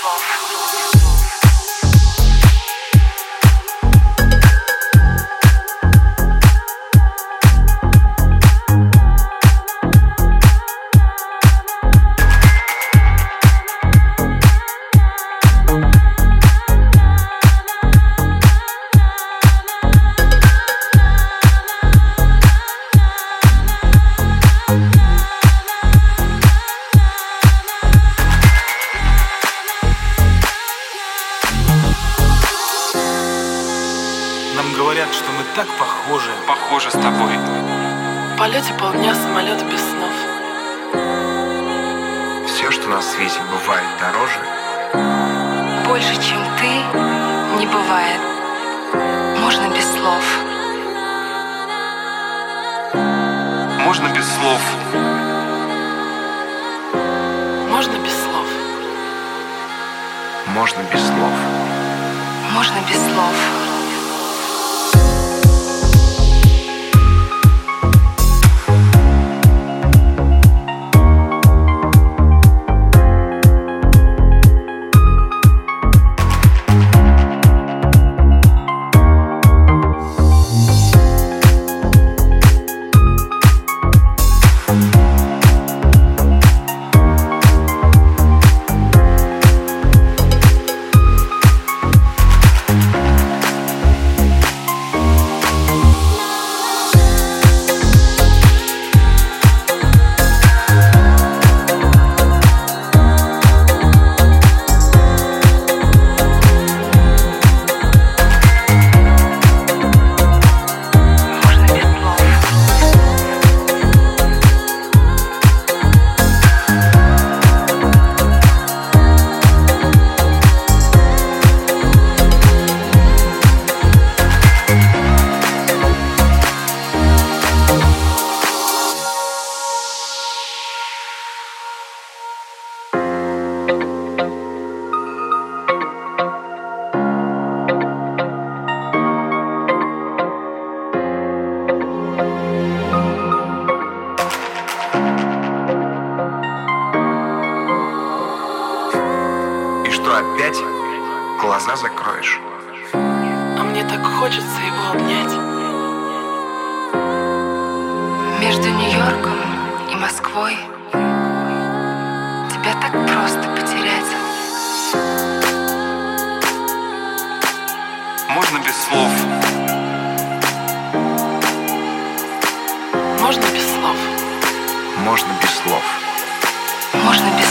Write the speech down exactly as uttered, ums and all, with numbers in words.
Нам говорят, что мы так похожи. Похожи с тобой. В полете полдня, самолет без снов. Все, что на свете бывает дороже, больше, чем ты, не бывает. Можно без слов. Можно без слов. Можно без слов. можно без слов. Можно без слов. Опять глаза закроешь. А мне так хочется его обнять. Между Нью-Йорком и Москвой тебя так просто потерять. Можно без слов. Можно без слов. Можно без слов. Можно без